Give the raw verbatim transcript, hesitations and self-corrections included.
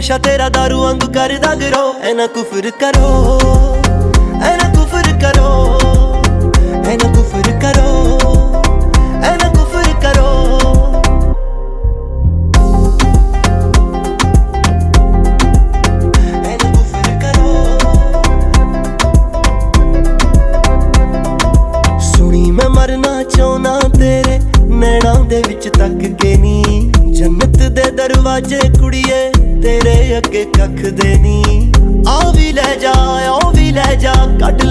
नशा तेरा दारू वांगू करदा गरो। ऐना कुफर करो, ऐना कुफर करो, ऐना कुफर करो, ऐना कुफर करो। ऐना कुफर करो। सुनी मैं मरना चाहना तेरे नैणां दे विच तक के नी। जन्नत दे दरवाजे कुड़िए तेरे अगे कख दे नी। आ भी लै जा, आ भी लै जा, कट